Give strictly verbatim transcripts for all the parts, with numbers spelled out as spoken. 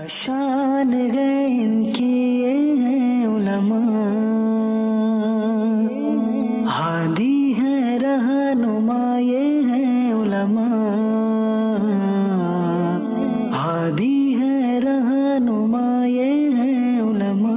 शान है इनकी ये हैं उलमा, हादी है रहनुमा ये हैं उलमा, हादी है रहनुमा ये हैं उलमा।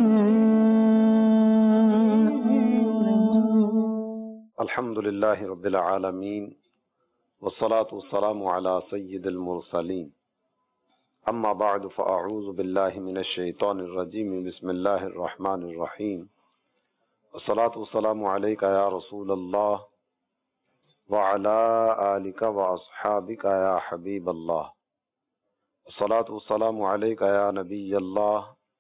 अल्हम्दुलिल्लाहि रब्बिल आलमीन वस्सलातु वस्सलामु अला सय्यिदिल मुरसलीन अम्मा बअद फ़अऊज़ु बिल्लाहि मिनश शैतानिर रजीम बिस्मिल्लाहिर रहमानिर रहीम वस्सलातु वस्सलामु अलैका या रसूलल्लाह व अला आलिका व अस्हाबिका या हबीबल्लाह वस्सलातु वस्सलामु अलैका या नबियल्लाह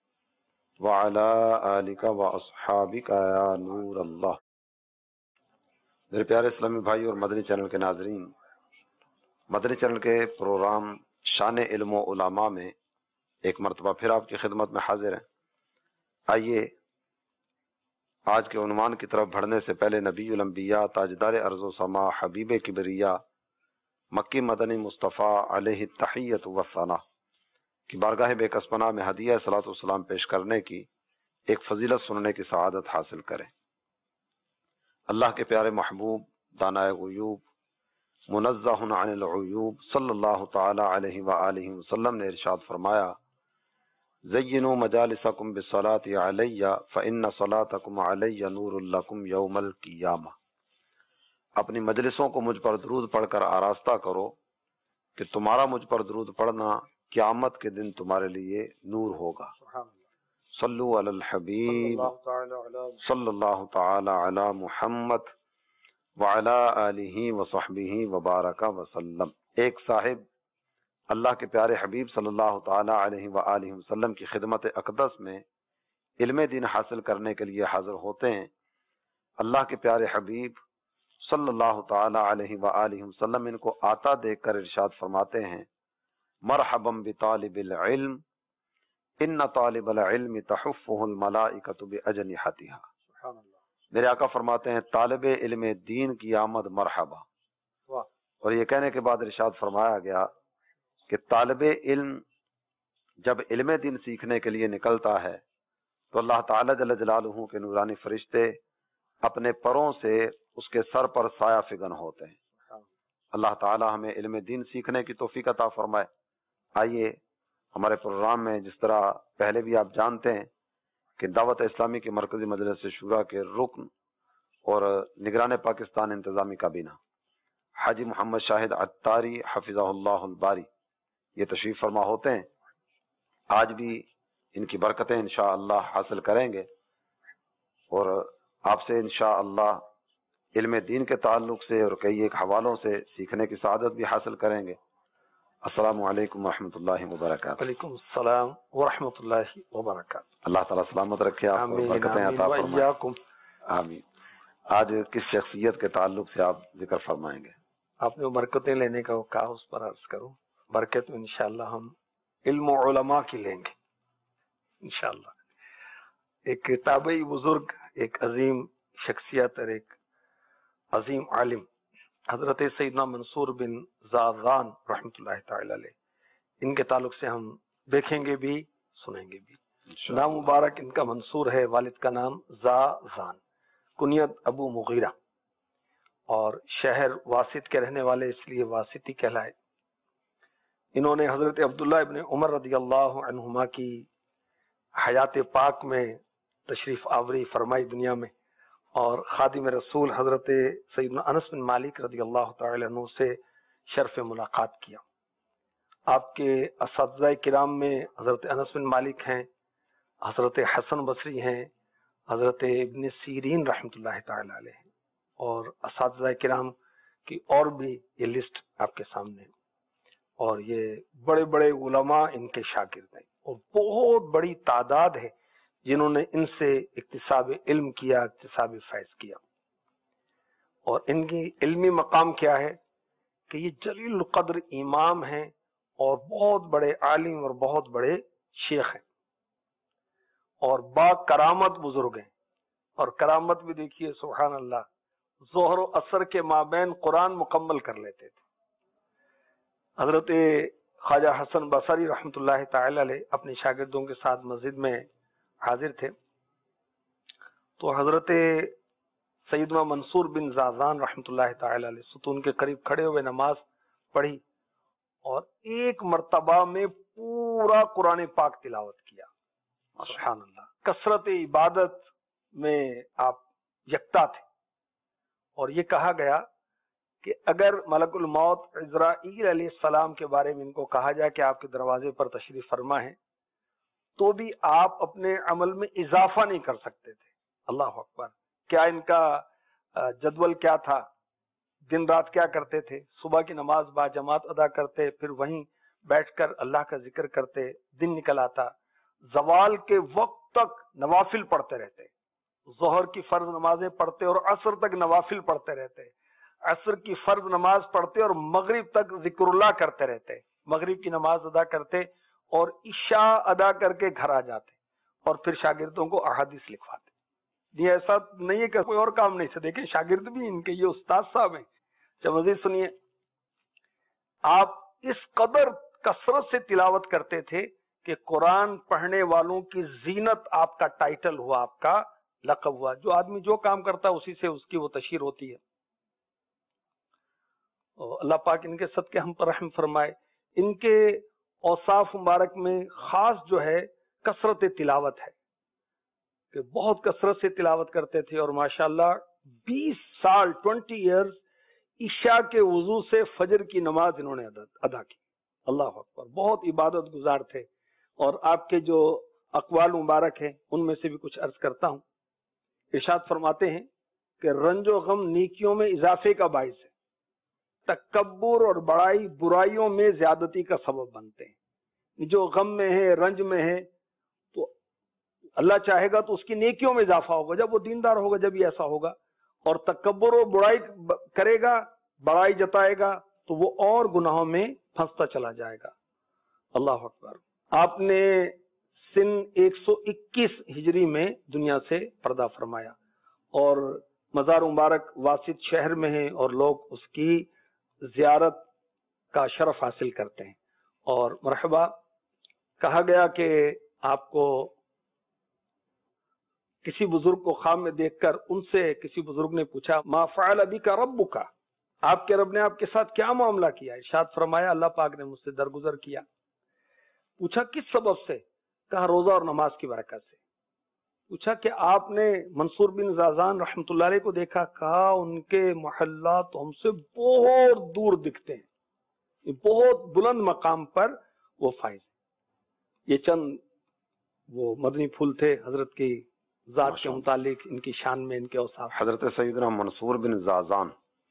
व अला आलिका व अस्हाबिका या नूरल्लाह। मेरे प्यारे इस्लामी भाई और मदनी चैनल के नाजरीन, मदनी चैनल के प्रोग्राम शान इल्म व उलमा में एक मरतबा फिर आपकी खिदमत में हाजिर हैं। आइए आज के उन्वान की तरफ बढ़ने से पहले नबीउल अंबिया ताजदार अर्ज़ व समा हबीब किबरिया मक्की मदनी मुस्तफ़ा अलैहि तहियत व सना की बारगाह बेकसपना में हदिया सलातो व सलाम पेश करने की एक फजीलत सुनने की सआदत हासिल करें। अल्लाह के प्यारे महबूब दानाए गुयूब मुनज़्ज़हुन अनिल उयूब सल्लल्लाहु तआला अलैहि व आलिहि वसल्लम ने इरशाद फरमाया, ज़य्यिनू मजालिसकुम बिस्सलाति अलैया फ़इन्न सलातकुम अलैया नूरुल लकुम यौमल क़ियामा। अपनी मजलिसों को मुझ पर दरूद पढ़कर आरास्ता करो कि तुम्हारा मुझ पर दरूद पढ़ना क़यामत के दिन तुम्हारे लिए नूर होगा। सल्लु अलल हबीब सल्लल्लाहु तआला अला मुहम्मद व अला आलिहि व सहबिहि व बारका वसल्लम। एक साहिब अल्लाह के प्यारे हबीब सल्लल्लाहु तआला अलैहि व आलिहि वसल्लम की खिदमत अक़दस में इल्म दीन हासिल करने के लिए हाजिर होते हैं। अल्लाह के प्यारे हबीब सल्लल्लाहु तआला अलैहि व आलिहि वसल्लम इनको आता देखकर इरशाद फरमाते हैं, मरहबम बितालिबिल इल्म इन्ना तालिबल इल्म तहुफ़्फ़ुहुल मलाइकतु बिअजनिहतिहा। मेरे आका फरमाते हैं, तालिब इल्म दीन की आमद मरहबा। और ये कहने के बाद इरशाद फरमाया गया कि तालिब इल्म जब इल्म दीन सीखने के लिए निकलता है तो अल्लाह ताला जल्ल जलालुहु के नूरानी फरिश्ते अपने परों से उसके सर पर साया फिगन होते हैं। अल्लाह ताला हमें इल्म दीन सीखने की तौफीक अता फरमाए। आइए हमारे प्रोग्राम में, जिस तरह पहले भी आप जानते हैं कि दावत इस्लामी के मरकजी मजलिस शूरा के रुकन और निगरान पाकिस्तान इंतजामी काबीना हाजी मोहम्मद शाहिद अत्तारी हफिज़हुल्लाहुल बारी ये तशरीफ फरमा होते हैं। आज भी इनकी बरकतें इंशाअल्लाह हासिल करेंगे और आपसे इंशाअल्लाह इल्म दीन के ताल्लुक से और कई एक हवालों से सीखने की सआदत भी हासिल करेंगे। अस्सलामु अलैकुम वरहमतुल्लाहि वबरकातुहू। वालेकुम सलाम वरहमतुल्लाहि वबरकातुहू। अल्लाह ताला सलामत रखे, आपको बरकतें अता फरमाए। आमीन। आज किस शख्सियत के ताल्लुक से आप जिक्र फरमाएंगे? आपने बरकतें लेने का कहा, उस पर अर्ज करूं। बरकत इंशाअल्लाह हम इल्म व उलमा की लेंगे इंशाअल्लाह। एक ताबई बुजुर्ग, एक अजीम शख्सियत और एक अजीम आलिम हजरत सैयदना मंसूर बिन ज़ाज़ान रहमतुल्लाहि तआला अलैह, इनके ताल्लुक से हम देखेंगे भी सुनेंगे भी। नाम मुबारक इनका मंसूर है, वालिद का नाम ज़ाज़ान, कुनियत अबू मुगीरा और शहर वासित के रहने वाले इसलिए वासिती कहलाए। इन्होंने हजरत अब्दुल्ला इब्न उमर रदियल्लाहु अन्हुमा की हयात पाक में तशरीफ आवरी फरमाई दुनिया में, और खादिम रसूल हजरत सैयदना अनस बिन मालिक रदियल्लाहु तआला अन्हु से शर्फ मुलाकात किया। आपके असातिज़ाए किराम में हजरत अनस बिन मालिक हैं, हजरत हसन बसरी हैं, हजरत इब्न सीरीन रहमतुल्लाहि तआला अलैह हैं, और असातिज़ाए किराम की और भी ये लिस्ट आपके सामने है। और ये बड़े बड़े उलमा इनके शागिर्द हैं और बहुत बड़ी तादाद है जिन्होंने इनसे इक्तिसाब इल्म किया, इक्तिसाब फैज किया। और इनकी इल्मी मकाम क्या है कि ये जलील कद्र इमाम हैं और बहुत बड़े आलिम और बहुत बड़े शेख हैं और बा करामत बुजुर्ग हैं। और करामत भी देखिए, सुभान अल्लाह, जोहर और असर के माबैन कुरान मुकम्मल कर लेते थे। हजरत خواجہ حسن بصری رحمۃ اللہ تعالی علیہ اپنے شاگردوں کے ساتھ مسجد میں حاضر تھے، تو حضرت سیدنا منصور بن زازان رحمۃ اللہ تعالی علیہ ستون کے قریب کھڑے ہوئے نماز پڑھی اور ایک مرتبہ میں پورا قرآن پاک تلاوت کیا. سبحان اللہ. کثرت عبادت میں آپ یکتا تھے، اور یہ کہا گیا کہ اگر ملک الموت عزرائیل علیہ السلام کے بارے میں ان کو کہا جائے کہ آپ کے دروازے پر تشریف فرما ہے، تو بھی آپ اپنے عمل میں اضافہ نہیں کر سکتے تھے. اللہ اکبر. کیا ان کا جدول کیا تھا، دن رات کیا کرتے تھے. صبح کی نماز با جماعت ادا کرتے، پھر وہیں بیٹھ کر اللہ کا ذکر کرتے، دن نکل آتا. زوال کے وقت تک نوافل پڑھتے رہتے، ظہر کی فرض نمازیں پڑھتے اور عصر تک نوافل پڑھتے رہتے، عصر کی فرض نماز پڑھتے اور مغرب تک ذکر اللہ کرتے رہتے، مغرب کی نماز ادا کرتے اور عشاء ادا کر کے گھر آ جاتے اور پھر شاگردوں کو احادیث لکھواتے. یہ ایسا نہیں ہے کہ کوئی اور کام نہیں سے. دیکھیں شاگرد بھی ان کے یہ استاد صاحب ہیں. جب مزید سنیے، آپ اس قدر کثرت سے تلاوت کرتے تھے کہ قرآن پڑھنے والوں کی زینت آپ کا ٹائٹل ہوا، آپ کا لقب ہوا. جو آدمی جو کام کرتا ہے اسی سے اس کی وہ تشہیر ہوتی ہے. اللہ پاک ان کے صدقے ہم پر رحم فرمائے. ان کے اوصاف مبارک میں خاص جو ہے کثرت تلاوت ہے کہ بہت کثرت سے تلاوت کرتے تھے، اور ماشاءاللہ بیس سال ٹوینٹی ایئرز عشاء کے وضو سے فجر کی نماز انہوں نے ادا کی. اللہ اکبر. بہت عبادت گزار تھے. اور آپ کے جو اقوال مبارک ہیں ان میں سے بھی کچھ عرض کرتا ہوں. ارشاد فرماتے ہیں کہ رنج و غم نیکیوں میں اضافے کا باعث ہے، تکبر اور بڑائی برائیوں میں زیادتی کا سبب بنتے ہیں. جو غم میں ہے، رنج میں ہے، تو اللہ چاہے گا تو اس کی نیکیوں میں اضافہ ہوگا جب وہ دیندار ہوگا، جب یہ ایسا ہوگا. اور تکبر و برائی کرے گا، بڑائی جتائے گا، تو وہ اور گناہوں میں پھنستا چلا جائے گا. اللہ اکبر. آپ نے سن ایک سو اکیس ہجری میں دنیا سے پردہ فرمایا، اور مزار مبارک واسط شہر میں ہے اور لوگ اس کی زیارت کا شرف حاصل کرتے ہیں. اور مرحبا. کہا گیا کہ آپ کو کسی بزرگ کو خواب میں دیکھ کر ان سے کسی بزرگ نے پوچھا ما فعل بک ربک، آپ کے رب نے آپ کے ساتھ کیا معاملہ کیا؟ ارشاد فرمایا اللہ پاک نے مجھ سے درگزر کیا. پوچھا کس سبب سے؟ کہا روزہ اور نماز کی برکت سے. پوچھا کہ آپ نے منصور بن زازان رحمۃ اللہ علیہ کو دیکھا؟ کہا ان کے محلات ہم سے بہت دور دکھتے ہیں، بہت بلند مقام پر وہ فائز. یہ چند وہ مدنی پھول تھے حضرت کی ذات کے متعلق، ان کی شان میں ان کے اوصاف. حضرت سیدنا منصور بن زازان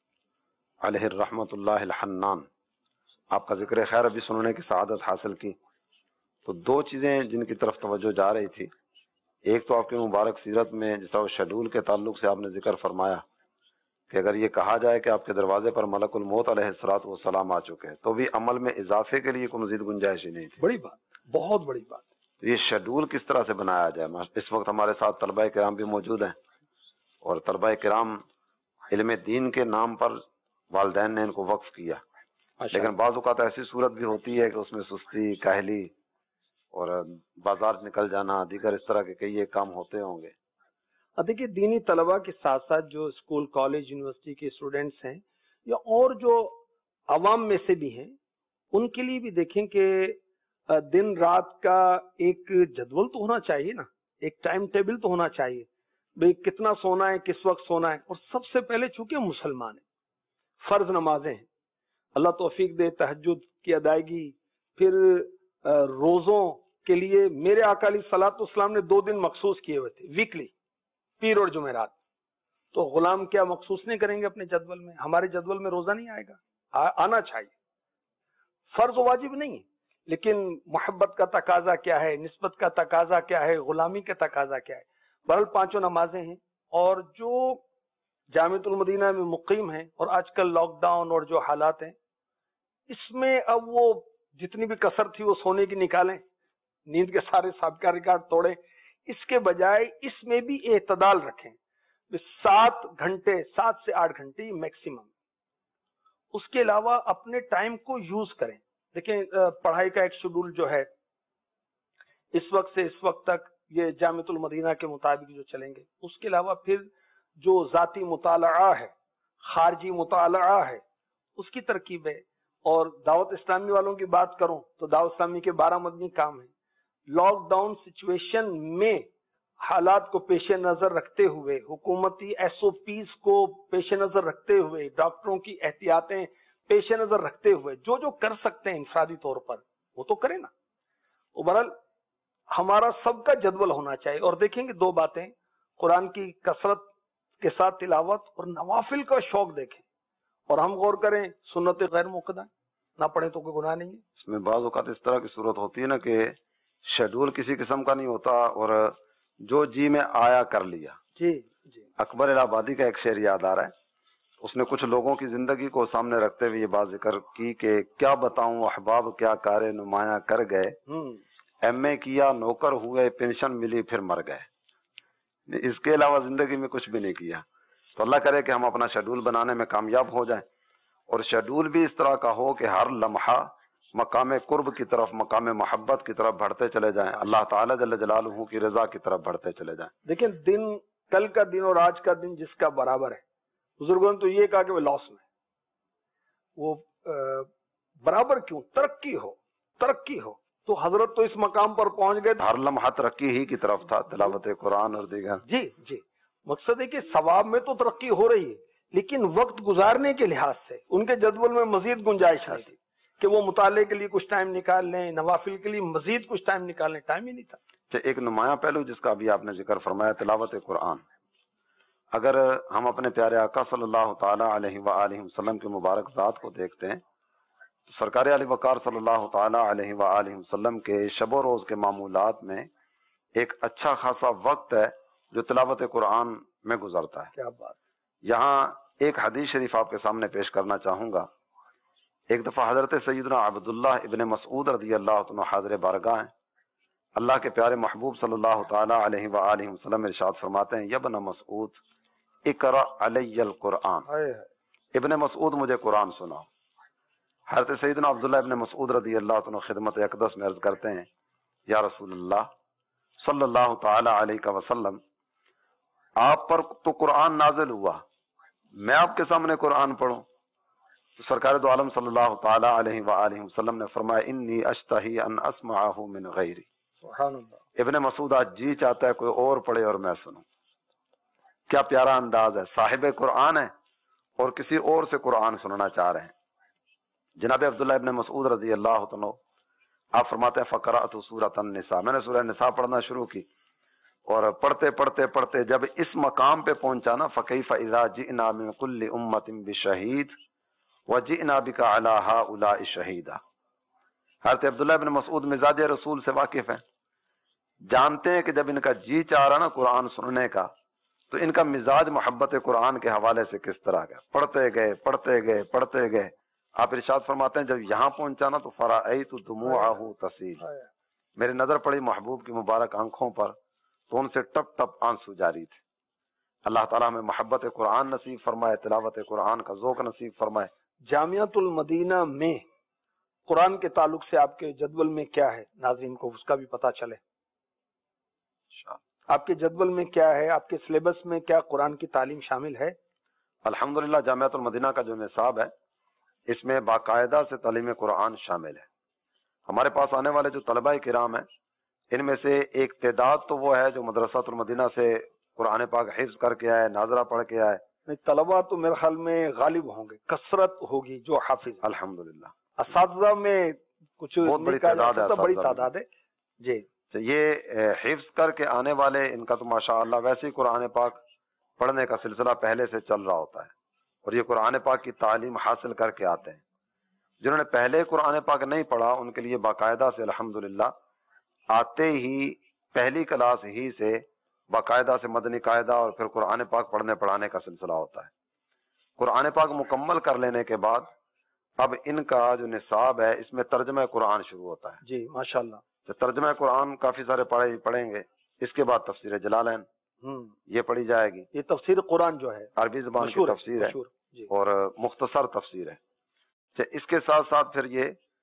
علیہ الرحمۃ اللہ الحنان، آپ کا ذکر خیر ابھی سننے کی سعادت حاصل کی. تو دو چیزیں جن کی طرف توجہ جا رہی تھی، ایک تو آپ کی مبارک سیرت میں جس طرح شیڈول کے تعلق سے آپ نے ذکر فرمایا کہ اگر یہ کہا جائے کہ آپ کے دروازے پر ملک الموت علیہ الصلوۃ والسلام آ چکے ہیں تو بھی عمل میں اضافے کے لیے کوئی مزید گنجائش ہی نہیں تھی. بڑی بات، بہت بڑی بات. یہ شیڈول کس طرح سے بنایا جائے؟ اس وقت ہمارے ساتھ طلبہ کرام بھی موجود ہیں، اور طلبہ کرام علم دین کے نام پر والدین نے ان کو وقف کیا، لیکن بعض اوقات ایسی صورت بھی ہوتی ہے کہ اس میں سستی، کاہلی اور بازار نکل جانا، دیگر اس طرح کے کئی ایک کام ہوتے ہوں گے. دیکھیے دینی طلبہ کے ساتھ ساتھ جو اسکول، کالج، یونیورسٹی کے اسٹوڈینٹس ہیں یا اور جو عوام میں سے بھی ہیں، ان کے لیے بھی دیکھیں کہ دن رات کا ایک جدول تو ہونا چاہیے نا، ایک ٹائم ٹیبل تو ہونا چاہیے بھئی کتنا سونا ہے، کس وقت سونا ہے. اور سب سے پہلے چونکہ مسلمان ہیں، فرض نمازیں ہیں، اللہ توفیق دے تہجد کی ادائیگی، پھر روزوں کے لیے میرے آقا علیہ الصلوۃ والسلام نے دو دن مخصوص کیے ہوئے تھے، ویکلی، پیر اور جمعرات. تو غلام کیا مخصوص نہیں کریں گے اپنے جدول میں؟ ہمارے جدول میں روزہ نہیں آئے گا؟ آنا چاہیے. فرض و واجب نہیں ہے، لیکن محبت کا تقاضا کیا ہے، نسبت کا تقاضا کیا ہے، غلامی کا تقاضا کیا ہے. بہرحال پانچوں نمازیں ہیں، اور جو جامعۃ المدینہ میں مقیم ہیں اور آج کل لاک ڈاؤن اور جو حالات ہیں، اس میں اب وہ جتنی بھی کسر تھی وہ سونے کی نکالیں، نیند کے سارے سابقہ ریکارڈ توڑیں. اس کے بجائے اس میں بھی اعتدال رکھیں. سات گھنٹے سات سے آٹھ گھنٹے میکسیمم. اس کے علاوہ اپنے ٹائم کو یوز کریں. دیکھیں پڑھائی کا ایک شیڈول جو ہے اس وقت سے اس وقت تک یہ جامعۃ المدینہ کے مطابق جو چلیں گے، اس کے علاوہ پھر جو ذاتی مطالعہ ہے، خارجی مطالعہ ہے، اس کی ترکیب ہے. اور دعوت اسلامی والوں کی بات کروں تو دعوت اسلامی کے بارہ مدنی کام ہیں. لاک ڈاؤن سچویشن میں حالات کو پیش نظر رکھتے ہوئے، حکومتی ایس او پیز کو پیش نظر رکھتے ہوئے، ڈاکٹروں کی احتیاطیں پیش نظر رکھتے ہوئے جو جو کر سکتے ہیں انفرادی طور پر وہ تو کریں نا. بہرحال ہمارا سب کا جدول ہونا چاہیے. اور دیکھیں گے دو باتیں، قرآن کی کثرت کے ساتھ تلاوت اور نوافل کا شوق دیکھیں. اور ہم غور کریں سنت غیر موقدہ نہ پڑھیں تو کوئی گناہ نہیں ہے. اس میں بعض اوقات اس طرح کی صورت ہوتی ہے نا کہ شیڈول کسی قسم کا نہیں ہوتا اور جو جی میں آیا کر لیا. جی جی اکبر الہ آبادی کا ایک شعر یاد آ رہا ہے. اس نے کچھ لوگوں کی زندگی کو سامنے رکھتے ہوئے یہ بات ذکر کی کہ کیا بتاؤں احباب کیا کار نمایاں کر گئے، ایم اے کیا نوکر ہوئے پینشن ملی پھر مر گئے. اس کے علاوہ زندگی میں کچھ بھی نہیں کیا. تو اللہ کرے کہ ہم اپنا شیڈول بنانے میں کامیاب ہو جائیں اور شیڈول بھی اس طرح کا ہو کہ ہر لمحہ مقام قرب کی طرف، مقام محبت کی طرف بڑھتے چلے جائیں، اللہ تعالیٰ جل جلالہ کی رضا کی طرف بڑھتے چلے جائیں. دیکھیں دن کل کا دن اور آج کا دن جس کا برابر ہے، بزرگوں نے تو یہ کہا کہ وہ لاس میں، وہ برابر کیوں، ترقی ہو ترقی ہو. تو حضرت تو اس مقام پر پہنچ گئے، ہر لمحہ ترقی ہی کی طرف تھا، تلاوت قرآن اور دیگر. جی جی مقصد ہے کہ ثواب میں تو ترقی ہو رہی ہے لیکن وقت گزارنے کے لحاظ سے ان کے جدول میں مزید گنجائش نہیں تھی کہ وہ مطالعے کے لیے کچھ ٹائم نکال لیں، نوافل کے لیے مزید کچھ ٹائم نکال لیں. ٹائم ہی نہیں تھا. ایک نمایاں پہلو جس کا ابھی آپ نے ذکر فرمایا تلاوت قرآن. اگر ہم اپنے پیارے آقا صلی اللہ تعالی علیہ وآلہ وسلم کے مبارک ذات کو دیکھتے ہیں تو سرکار علی وقار صلی اللہ تعالی علیہ وآلہ وسلم کے شب و روز کے معمولات میں ایک اچھا خاصا وقت ہے جو تلاوت قرآن میں گزرتا ہے. کیا بات. یہاں ایک حدیث شریف آپ کے سامنے پیش کرنا چاہوں گا. ایک دفعہ حضرت سیدنا عبداللہ ابن مسعود رضی اللہ عنہ حاضر بارگاہ ہیں. اللہ کے پیارے محبوب صلی اللہ تعالی علیہ وآلہ وسلم ارشاد فرماتے ہیں، یا ابن مسعود اقرأ علی القرآن. ابن مسعود مجھے قرآن سناؤ. حضرت سیدنا عبداللہ ابن مسعود رضی اللہ عنہ خدمت اقدس میں عرض کرتے ہیں، یا رسول اللہ صلی اللہ تعالی علیہ وسلم، آپ پر تو قرآن نازل ہوا، میں آپ کے سامنے قرآن پڑھوں؟ تو سرکار دو عالم صلی اللہ تعالی علیہ وآلہ وسلم نے فرمایا، انی اشتہی ان اسمعہ من غیری. سبحان اللہ. ابن مسعود آج جی چاہتا ہے کوئی اور پڑھے اور میں سنوں. کیا پیارا انداز ہے. صاحب قرآن ہے اور کسی اور سے قرآن سننا چاہ رہے ہیں. جناب عبداللہ ابن مسعود رضی اللہ عنہ آپ فرماتے ہیں، فقرأت سورۃ النساء، میں نے سورہ نساء پڑھنا شروع کی اور پڑھتے پڑھتے پڑھتے جب اس مقام پہ پہنچا نا، فَكَيْفَ إِذَا جِئْنَا مِن كُلِّ أُمَّةٍ بِشَهِيدٍ وَجِئْنَا بِكَ عَلَى هَؤُلَاءِ شَهِيدًا. حضرت عبداللہ ابن مسعود مزاج رسول سے واقف ہیں، جانتے ہیں کہ جب ان کا جی چاہ رہا نا قرآن سننے کا تو ان کا مزاج محبت قرآن کے حوالے سے کس طرح کا. پڑھتے گئے پڑھتے گئے پڑھتے گئے. آپ ارشاد فرماتے ہیں جب یہاں پہنچا نا تو فرأیت دموعہ تسیل، میری نظر پڑی محبوب کی مبارک آنکھوں پر تو ان سے ٹپ ٹپ آنسو جاری تھے. اللہ تعالیٰ ہمیں محبت قرآن نصیب فرمائے، تلاوت قرآن کا ذوق نصیب فرمائے. جامعۃ المدینہ میں قرآن کے تعلق سے آپ کے جدول میں کیا ہے، ناظرین کو اس کا بھی پتہ چلے. آپ کے جدول میں کیا ہے، آپ کے سلیبس میں کیا قرآن کی تعلیم شامل ہے؟ الحمدللہ جامعۃ المدینہ کا جو نصاب ہے اس میں باقاعدہ سے تعلیم قرآن شامل ہے. ہمارے پاس آنے والے جو طلباء کرام ہیں ان میں سے ایک تعداد تو وہ ہے جو مدرسۃ المدینہ سے قرآن پاک حفظ کر کے آئے، ناظرہ پڑھ کے آئے. طلباء تو میرے خیال میں غالب ہوں گے، کثرت ہوگی جو حافظ. الحمدللہ اساتذہ میں کچھ بہت بڑی تعداد ہے، بڑی تعداد ہے. جی یہ حفظ کر کے آنے والے ان کا تو ماشاءاللہ ویسے ہی قرآن پاک پڑھنے کا سلسلہ پہلے سے چل رہا ہوتا ہے اور یہ قرآن پاک کی تعلیم حاصل کر کے آتے ہیں. جنہوں نے پہلے قرآن پاک نہیں پڑھا ان کے لیے باقاعدہ سے الحمدللہ آتے ہی پہلی کلاس ہی سے باقاعدہ سے مدنی قاعدہ اور پھر قرآن پاک پڑھنے پڑھانے کا سلسلہ ہوتا ہے. قرآن پاک مکمل کر لینے کے بعد اب ان کا جو نصاب ہے اس میں ترجمہ قرآن شروع ہوتا ہے. جی ماشاءاللہ. تو ترجمہ قرآن کافی سارے پڑھے پڑھیں گے. اس کے بعد تفسیر جلالین یہ پڑھی جائے گی. یہ تفسیر قرآن جو ہے عربی زبان کی تفسیر ہے جی. اور مختصر تفسیر ہے. اس کے ساتھ ساتھ پھر یہ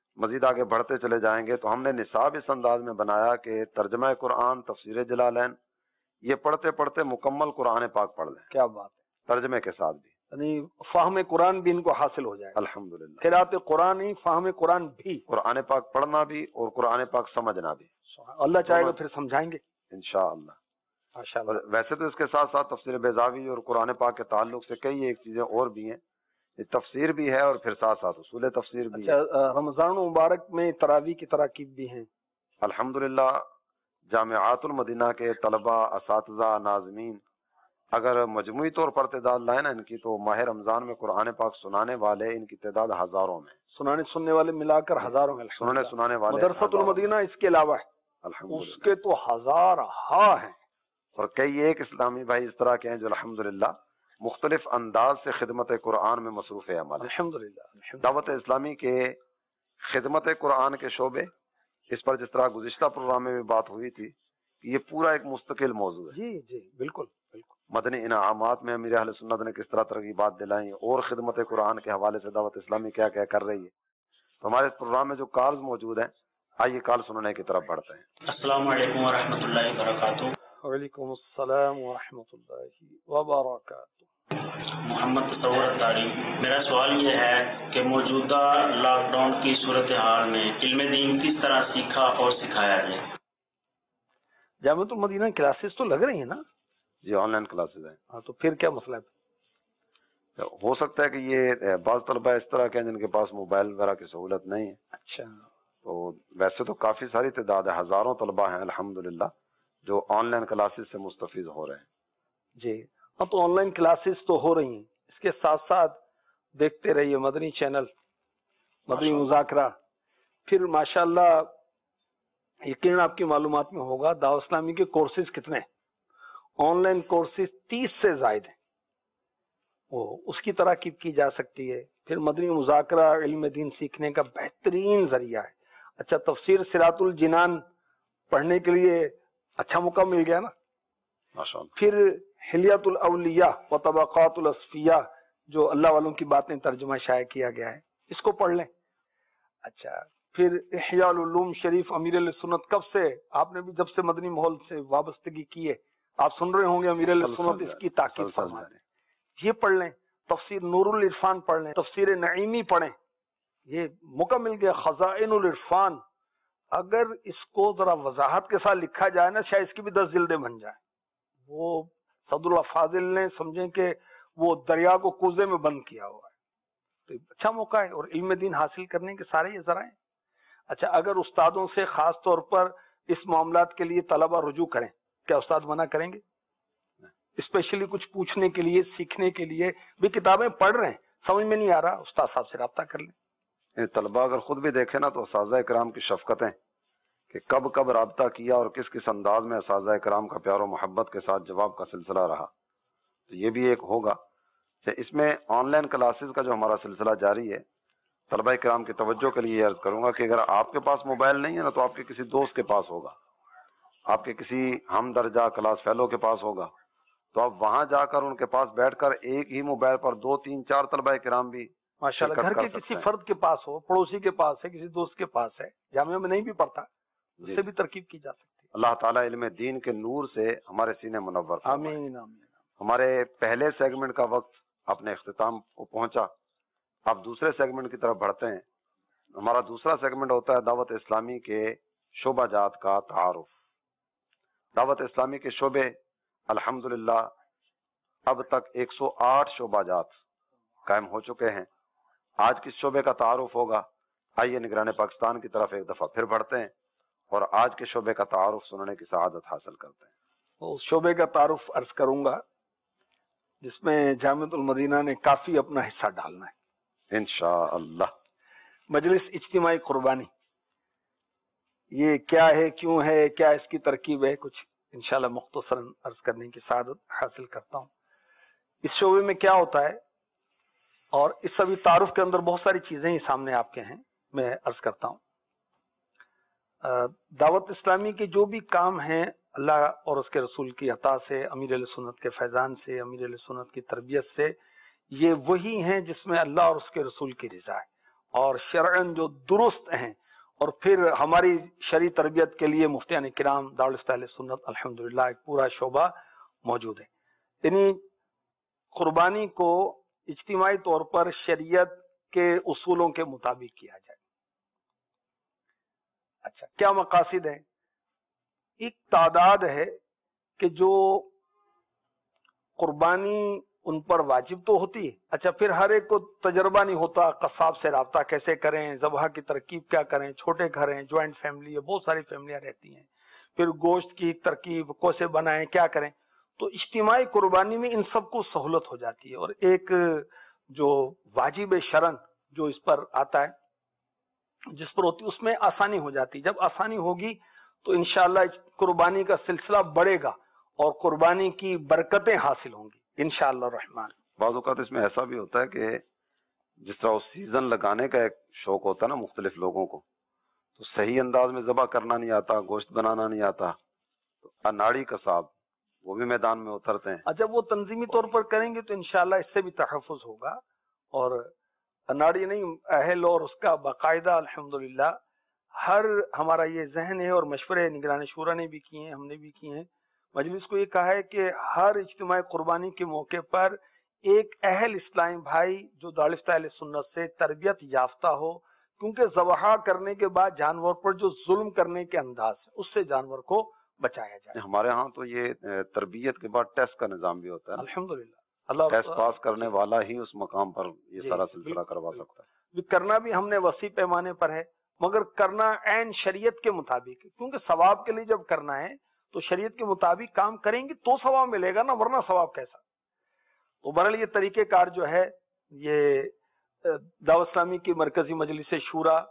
مزید آگے بڑھتے چلے جائیں گے تو ہم نے نصاب اس انداز میں بنایا کہ ترجمہ قرآن، تفسیر جلالین، یہ پڑھتے پڑھتے مکمل قرآن پاک پڑھ لیں، کیا بات ہے، ترجمے کے ساتھ بھی، یعنی فہم قرآن بھی ان کو حاصل ہو جائے، الحمدللہ، قرات قرآن ہی، فہم قرآن بھی، قرآن پاک پڑھنا بھی اور قرآن پاک سمجھنا بھی، اللہ چاہے گا پھر سمجھائیں گے انشاءاللہ۔ ماشاء اور اللہ۔ ویسے تو اس کے ساتھ ساتھ تفسیر بیضاوی اور قرآن پاک کے تعلق سے کئی ایک چیزیں اور بھی ہیں، یہ تفسیر بھی ہے اور پھر ساتھ ساتھ اصول تفسیر بھی ہے۔ اچھا، رمضان مبارک میں تراویح کی تراکیب بھی ہیں؟ الحمدللہ جامعات المدینہ کے طلبہ، اساتذہ، ناظمین اگر مجموعی طور پر تعداد لائیں نا ان کی، تو ماہ رمضان میں قرآن پاک سنانے والے ان کی تعداد ہزاروں میں، سنانے سننے والے ملا کر ہزاروں ہیں، سننے سنانے والے مدرسۃ المدینہ اس کے علاوہ ہے، اس الحمدللہ، کے تو ہزار ہاں ہیں، اور کئی ایک اسلامی بھائی اس طرح کے ہیں جو الحمدللہ مختلف انداز سے خدمت قرآن میں مصروف عمل ہیں۔ الحمدللہ۔ دعوت اسلامی کے خدمت قرآن کے شعبے، اس پر جس طرح گزشتہ پروگرام میں بھی بات ہوئی تھی کہ یہ پورا ایک مستقل موضوع ہے۔ جی جی بالکل بالکل۔ مدنی انعامات میں امیر اہل سنت نے کس طرح ترغیبات دلائیں اور خدمت قرآن کے حوالے سے دعوت اسلامی کیا کیا کر رہی ہے، تو ہمارے اس پروگرام میں جو کالز موجود ہیں، آئیے کال سننے کی طرف بڑھتے ہیں۔ السلام علیکم ورحمۃ اللہ وبرکاتہ۔ وعلیکم السلام ورحمۃ اللہ وبرکاتہ۔ محمد تصور اتاری، میرا سوال یہ ہے کہ موجودہ لاک ڈاؤن کی صورتحال میں علم دین کس طرح سیکھا اور سکھایا جائے؟ جامعۃ المدینہ کلاسز تو لگ رہی ہیں نا؟ جی آن لائن کلاسز ہیں۔ ہاں، تو پھر کیا مسئلہ ہے؟ ہو سکتا ہے کہ یہ بعض طلبہ اس طرح کے ہیں جن کے پاس موبائل وغیرہ کی سہولت نہیں ہے، اچھا، تو ویسے تو کافی ساری تعداد ہے، ہزاروں طلبہ ہیں الحمدللہ جو آن لائن کلاسز سے مستفید ہو رہے ہیں۔ جی ہاں، تو آن لائن کلاسز تو ہو رہی ہیں، اس کے ساتھ ساتھ دیکھتے رہیے مدنی چینل، مدنی مذاکرہ، پھر ماشاءاللہ یقیناً آپ کی معلومات میں ہوگا دعوت اسلامی کے کورسز کتنے ہیں، آن لائن کورسز تیس سے زائد ہیں، وہ اس کی تراکیب کی جا سکتی ہے۔ پھر مدنی مذاکرہ علم دین سیکھنے کا بہترین ذریعہ ہے۔ اچھا، تفسیر صراط الجنان پڑھنے کے لیے اچھا موقع مل گیا نا۔ ماشاءاللہ۔ پھر حلیت الاولیاء و طبقات الاصفیاء جو اللہ والوں کی باتیں ترجمہ شائع کیا گیا ہے، اس کو پڑھ لیں۔ اچھا، پھر احیاء العلوم شریف امیر علیہ سنت، کب سے آپ نے بھی جب سے مدنی ماحول سے وابستگی کی ہے آپ سن رہے ہوں گے، امیر علیہ سنت اس کی تاکید فرما رہے ہیں، یہ پڑھ لیں۔ تفسیر نور العرفان پڑھ لیں، تفسیر نعیمی پڑھیں، یہ موقع مل گیا۔ خزائن العرفان، اگر اس کو ذرا وضاحت کے ساتھ لکھا جائے نا، شاید اس کی بھی دس جلدیں بن جائیں۔ وہ صدر اللہ فاضل نے سمجھیں کہ وہ دریا کو کوزے میں بند کیا ہوا ہے، تو اچھا موقع ہے، اور علم دین حاصل کرنے کے سارے یہ ذرائع ہیں۔ اچھا، اگر استادوں سے خاص طور پر اس معاملات کے لیے طلبہ رجوع کریں، کیا استاد منع کریں گے؟ اسپیشلی کچھ پوچھنے کے لیے، سیکھنے کے لیے بھی کتابیں پڑھ رہے ہیں، سمجھ میں نہیں آ رہا، استاد صاحب سے رابطہ کر لیں۔ طلبہ اگر خود بھی دیکھیں نا تو اساتذہ کرام کی شفقتیں کہ کب کب رابطہ کیا اور کس کس انداز میں اساتذہ کرام کا پیار و محبت کے ساتھ جواب کا سلسلہ رہا، تو یہ بھی ایک ہوگا کہ اس میں آن لائن کلاسز کا جو ہمارا سلسلہ جاری ہے، طلبہ کرام کی توجہ کے لیے یہ عرض کروں گا کہ اگر آپ کے پاس موبائل نہیں ہے نا تو آپ کے کسی دوست کے پاس ہوگا، آپ کے کسی ہم درجہ کلاس فیلو کے پاس ہوگا، تو آپ وہاں جا کر ان کے پاس بیٹھ کر ایک ہی موبائل پر دو تین چار طلبہ کرام بھی ماشاءاللہ گھر کے کسی فرد کے پاس ہو، پڑوسی کے پاس ہے، کسی دوست کے پاس ہے، جامعہ میں نہیں بھی پڑھتا، اس سے بھی ترکیب کی جا سکتی ہے۔ اللہ تعالیٰ علم دین کے نور سے ہمارے سینے منور فرمائے۔ آمین آمین۔ ہمارے پہلے سیگمنٹ کا وقت اپنے اختتام کو پہنچا، اب دوسرے سیگمنٹ کی طرف بڑھتے ہیں۔ ہمارا دوسرا سیگمنٹ ہوتا ہے دعوت اسلامی کے شعبہ جات کا تعارف۔ دعوت اسلامی کے شعبے الحمدللہ اب تک ایک سو آٹھ شعبہ جات قائم ہو چکے ہیں۔ آج کس شعبے کا تعارف ہوگا؟ آئیے نگران پاکستان کی طرف ایک دفعہ پھر بڑھتے ہیں اور آج کے شعبے کا تعارف سننے کی سعادت حاصل کرتے ہیں۔ اس شعبے کا تعارف عرض کروں گا جس میں جامعۃ المدینہ نے کافی اپنا حصہ ڈالنا ہے انشاءاللہ۔ مجلس اجتماعی قربانی، یہ کیا ہے، کیوں ہے، کیا اس کی ترکیب ہے، کچھ انشاءاللہ مختصراً عرض کرنے کی سعادت حاصل کرتا ہوں۔ اس شعبے میں کیا ہوتا ہے، اور اس سبھی تعارف کے اندر بہت ساری چیزیں ہی سامنے آپ کے ہیں، میں عرض کرتا ہوں۔ دعوت اسلامی کے جو بھی کام ہیں اللہ اور اس کے رسول کی عطا سے، امیر علیہ سنت کے فیضان سے، امیر علیہ سنت کی تربیت سے، یہ وہی ہیں جس میں اللہ اور اس کے رسول کی رضا ہے، اور شرعن جو درست ہیں، اور پھر ہماری شرعی تربیت کے لیے مفتیان کرام دارالفتہ اہل سنت الحمدللہ ایک پورا شعبہ موجود ہے. یعنی قربانی کو اجتماعی طور پر شریعت کے اصولوں کے مطابق کیا جائے. اچھا، کیا مقاصد ہیں؟ ایک تعداد ہے کہ جو قربانی ان پر واجب تو ہوتی ہے. اچھا، پھر ہر ایک کو تجربہ نہیں ہوتا قصاب سے رابطہ کیسے کریں، ذبح کی ترکیب کیا کریں، چھوٹے گھر ہیں، جوائنٹ فیملی ہے، بہت ساری فیملیاں رہتی ہیں، پھر گوشت کی ترکیب کیسے بنائیں، کیا کریں. تو اجتماعی قربانی میں ان سب کو سہولت ہو جاتی ہے، اور ایک جو واجب شرعن جو اس پر آتا ہے، جس پر ہوتی ہے، اس میں آسانی ہو جاتی. جب آسانی ہوگی تو انشاءاللہ قربانی کا سلسلہ بڑھے گا اور قربانی کی برکتیں حاصل ہوں گی انشاءاللہ الرحمن. بعض اوقات اس میں ایسا بھی ہوتا ہے کہ جس طرح اس سیزن لگانے کا ایک شوق ہوتا ہے نا مختلف لوگوں کو، تو صحیح انداز میں ذبح کرنا نہیں آتا، گوشت بنانا نہیں آتا، تو اناڑی کساب وہ بھی میدان میں اترتے ہیں. جب وہ تنظیمی طور پر کریں گے تو انشاءاللہ اس سے بھی تحفظ ہوگا. اور اناڑی نہیں، اہل اور اس کا باقاعدہ الحمدللہ ہر ہمارا یہ ذہن ہے، اور مشورے نگران شورا نے بھی کیے ہیں، ہم نے بھی کیے ہیں. مجلس کو یہ کہا ہے کہ ہر اجتماعی قربانی کے موقع پر ایک اہل اسلامی بھائی جو دارالفتہ اہل سنت سے تربیت یافتہ ہو، کیونکہ ذبح کرنے کے بعد جانور پر جو ظلم کرنے کے انداز ہے اس سے جانور کو بچایا جائے. ہمارے ہاں تو یہ تربیت کے بعد ٹیسٹ کا نظام بھی ہوتا ہے. الحمدللہ اللہ ٹیسٹ پاس کرنے والا ہی اس مقام پر یہ جی سارا سلسلہ کروا سکتا ہے. کرنا بھی ہم نے وسیع پیمانے پر ہے، مگر کرنا عین شریعت کے مطابق ہے، کیونکہ ثواب کے لیے جب کرنا ہے تو شریعت کے مطابق کام کریں گے تو ثواب ملے گا نا، ورنہ ثواب کیسا. تو بہرحال یہ طریقہ کار جو ہے یہ دعوت اسلامی کی مرکزی مجلس شورا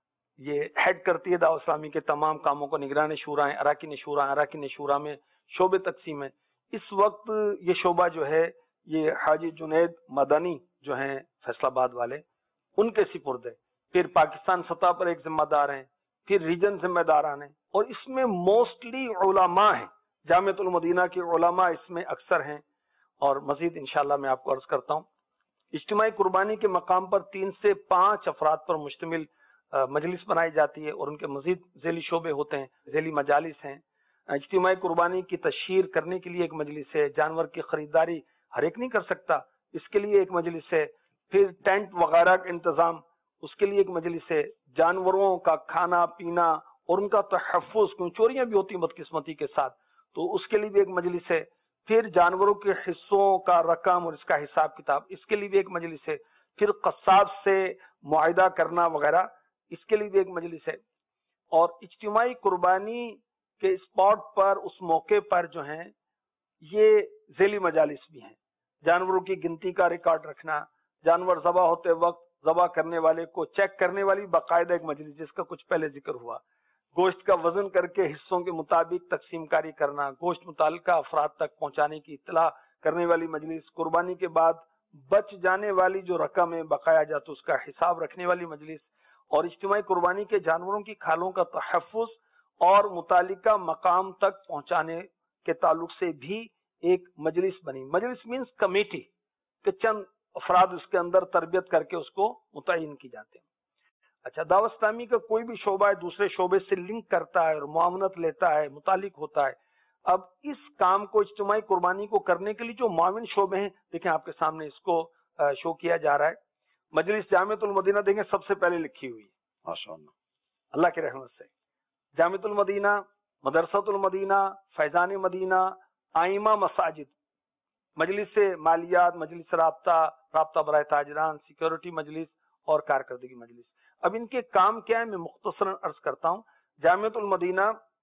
یہ ہیڈ کرتی ہے. دعوت اسلامی کے تمام کاموں کو نگران شورا ہیں، اراکین شورا ہیں، اراکین شورا میں شعبے تقسیم ہیں. اس وقت یہ شعبہ جو ہے یہ حاجی جنید مدنی جو ہیں فیصل آباد والے، ان کے سپرد ہے. پھر پاکستان سطح پر ایک ذمہ دار ہیں، پھر ریجن ذمہ داران ہیں، اور اس میں موسٹلی علماء ہیں. جامعۃ المدینہ کے علماء اس میں اکثر ہیں. اور مزید انشاءاللہ میں آپ کو عرض کرتا ہوں، اجتماعی قربانی کے مقام پر تین سے پانچ افراد پر مشتمل مجلس بنائی جاتی ہے، اور ان کے مزید ذیلی شعبے ہوتے ہیں، ذیلی مجالس ہیں. اجتماعی قربانی کی تشہیر کرنے کے لیے ایک مجلس ہے. جانور کی خریداری ہر ایک نہیں کر سکتا، اس کے لیے ایک مجلس ہے. پھر ٹینٹ وغیرہ کا انتظام، اس کے لیے ایک مجلس ہے. جانوروں کا کھانا پینا اور ان کا تحفظ، کیوں چوریاں بھی ہوتی ہیں بدقسمتی کے ساتھ، تو اس کے لیے بھی ایک مجلس ہے. پھر جانوروں کے حصوں کا رقم اور اس کا حساب کتاب، اس کے لیے بھی ایک مجلس ہے. پھر قصاب سے معاہدہ کرنا وغیرہ، اس کے لیے بھی ایک مجلس ہے. اور اجتماعی قربانی کے اسپاٹ پر اس موقع پر جو ہیں یہ ذیلی مجالس بھی ہیں. جانوروں کی گنتی کا ریکارڈ رکھنا، جانور ذبح ہوتے وقت ذبح کرنے والے کو چیک کرنے والی باقاعدہ ایک مجلس جس کا کچھ پہلے ذکر ہوا. گوشت کا وزن کر کے حصوں کے مطابق تقسیم کاری کرنا، گوشت متعلقہ افراد تک پہنچانے کی اطلاع کرنے والی مجلس. قربانی کے بعد بچ جانے والی جو رقم ہے بقایا جاتا اس کا حساب رکھنے والی مجلس. اور اجتماعی قربانی کے جانوروں کی کھالوں کا تحفظ اور متعلقہ مقام تک پہنچانے کے تعلق سے بھی ایک مجلس بنی. مجلس مینس کمیٹی کہ چند افراد اس کے اندر تربیت کر کے اس کو متعین کی جاتے ہیں. اچھا، دعوت اسلامی کا کوئی بھی شعبہ ہے دوسرے شعبے سے لنک کرتا ہے اور معاونت لیتا ہے، متعلق ہوتا ہے. اب اس کام کو اجتماعی قربانی کو کرنے کے لیے جو معاون شعبے ہیں، دیکھیں آپ کے سامنے اس کو شو کیا جا رہا ہے. مجلس جامعۃ المدینہ دیکھیں سب سے پہلے لکھی ہوئی ہے، ماشاءاللہ اللہ کی رحمت سے. جامعۃ المدینہ، مدرسۃ المدینہ، فیضان مدینہ، آئمہ مساجد، مجلس مالیات، مجلس رابطہ، رابطہ برائے تاجران، سیکیورٹی مجلس اور کارکردگی مجلس. اب ان کے کام کیا ہے میں مختصراً عرض کرتا ہوں. جامعۃ المدینہ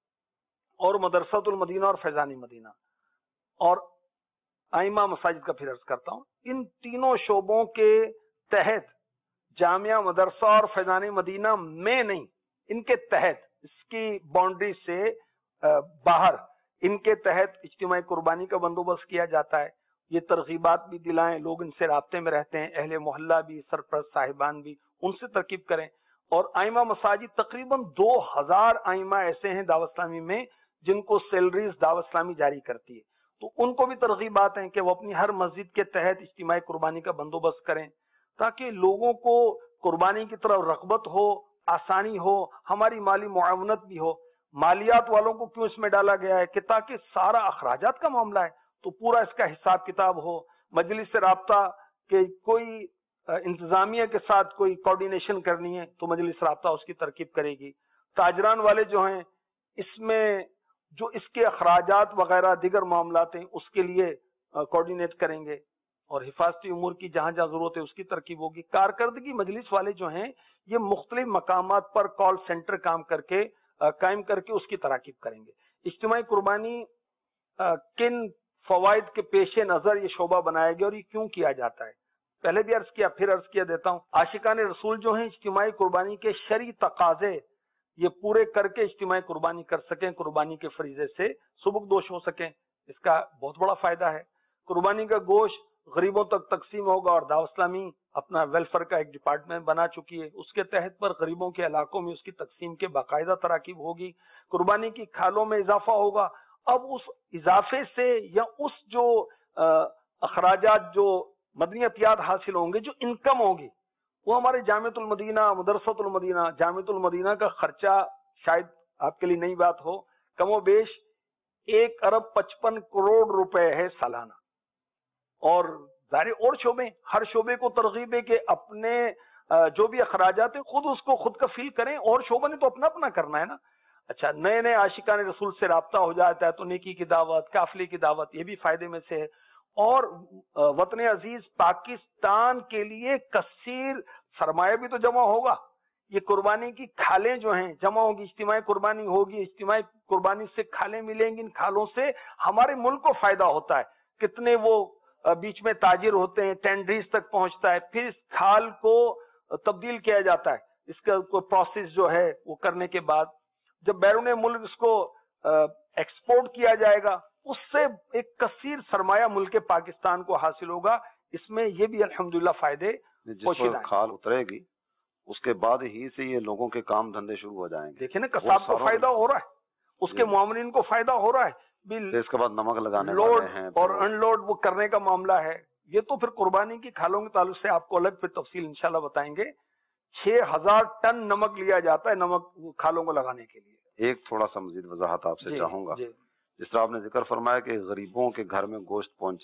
اور مدرسۃ المدینہ اور فیضانی مدینہ اور آئمہ مساجد کا پھر عرض کرتا ہوں، ان تینوں شعبوں کے تحت جامعہ، مدرسہ اور فیضان مدینہ میں نہیں، ان کے تحت، اس کی باؤنڈری سے باہر ان کے تحت اجتماعی قربانی کا بندوبست کیا جاتا ہے. یہ ترغیبات بھی دلائیں، لوگ ان سے رابطے میں رہتے ہیں، اہل محلہ بھی، سرپرست صاحبان بھی ان سے ترکیب کریں. اور آئمہ مساجد تقریباً دو ہزار آئمہ ایسے ہیں دعوت اسلامی میں جن کو سیلریز دعوت اسلامی جاری کرتی ہے، تو ان کو بھی ترغیبات ہیں کہ وہ اپنی ہر مسجد کے تحت اجتماعی قربانی کا بندوبست کریں تاکہ لوگوں کو قربانی کی طرف رغبت ہو، آسانی ہو، ہماری مالی معاونت بھی ہو. مالیات والوں کو کیوں اس میں ڈالا گیا ہے کہ تاکہ سارا اخراجات کا معاملہ ہے تو پورا اس کا حساب کتاب ہو. مجلس سے رابطہ کہ کوئی انتظامیہ کے ساتھ کوئی کوارڈینیشن کرنی ہے تو مجلس رابطہ اس کی ترکیب کرے گی. تاجران والے جو ہیں اس میں جو اس کے اخراجات وغیرہ دیگر معاملات ہیں اس کے لیے کوارڈینیٹ کریں گے، اور حفاظتی امور کی جہاں جہاں ضرورت ہے اس کی ترکیب ہوگی. کارکردگی مجلس والے جو ہیں یہ مختلف مقامات پر کال سینٹر کام کر کے قائم کر کے اس کی تراکیب کریں گے. اجتماعی قربانی کن فوائد کے پیش نظر یہ شعبہ بنایا گیا اور یہ کیوں کیا جاتا ہے؟ پہلے بھی عرض کیا، پھر عرض کیا دیتا ہوں. عاشقان رسول جو ہیں اجتماعی قربانی کے شرعی تقاضے یہ پورے کر کے اجتماعی قربانی کر سکیں، قربانی کے فریضے سے سبکدوش ہو سکیں. اس کا بہت بڑا فائدہ ہے. قربانی کا گوشت غریبوں تک تقسیم ہوگا، اور دعوت اسلامی اپنا ویلفیئر کا ایک ڈپارٹمنٹ بنا چکی ہے، اس کے تحت پر غریبوں کے علاقوں میں اس کی تقسیم کے باقاعدہ تراکیب ہوگی. قربانی کی کھالوں میں اضافہ ہوگا. اب اس اضافے سے یا اس جو اخراجات جو مدنیتیات حاصل ہوں گے، جو انکم ہوگی، وہ ہمارے جامعۃ المدینہ، مدرسۃ المدینہ، جامعۃ المدینہ کا خرچہ شاید آپ کے لیے نئی بات ہو، کم و بیش ایک ارب پچپن کروڑ روپے ہے سالانہ. اور ظاہر اور شعبے، ہر شعبے کو ترغیب ہے کہ اپنے جو بھی اخراجات ہیں خود اس کو خود کفیل کریں، اور شعبہ نے تو اپنا اپنا کرنا ہے نا. اچھا، نئے نئے عاشقان رسول سے رابطہ ہو جاتا ہے تو نیکی کی دعوت، قافلے کی دعوت، یہ بھی فائدے میں سے ہے. اور وطن عزیز پاکستان کے لیے کثیر سرمایہ بھی تو جمع ہوگا. یہ قربانی کی کھالیں جو ہیں جمع ہوگی، اجتماعی قربانی ہوگی، اجتماعی قربانی سے کھالیں ملیں گی. ان کھالوں سے ہمارے ملک کو فائدہ ہوتا ہے. کتنے وہ بیچ میں تاجر ہوتے ہیں، ٹینڈریز تک پہنچتا ہے، پھر اس کھال کو تبدیل کیا جاتا ہے. اس کا کوئی پروسیس جو ہے وہ کرنے کے بعد جب بیرون ملک اس کو ایکسپورٹ کیا جائے گا، اس سے ایک کثیر سرمایہ ملک پاکستان کو حاصل ہوگا. اس میں یہ بھی الحمدللہ فائدے جس کھال اترے گی اس کے بعد ہی سے یہ لوگوں کے کام دھندے شروع ہو جائیں گے. دیکھیں نا، کساب کو فائدہ ہو رہا ہے، اس کے معاملین کو فائدہ ہو رہا ہے. اس کے بعد نمک لگانے لوڈ والے ہیں اور ان لوڈ وہ کرنے کا معاملہ ہے. یہ تو پھر قربانی کی کھالوں کے تعلق سے آپ کو الگ پھر تفصیل انشاءاللہ بتائیں گے. چھ ہزار ٹن نمک لیا جاتا ہے نمک کھالوں کو لگانے کے لیے. ایک تھوڑا سا مزید وضاحت آپ سے جی چاہوں گا. جی. جس طرح آپ نے ذکر فرمایا کہ غریبوں کے گھر میں گوشت پہنچے،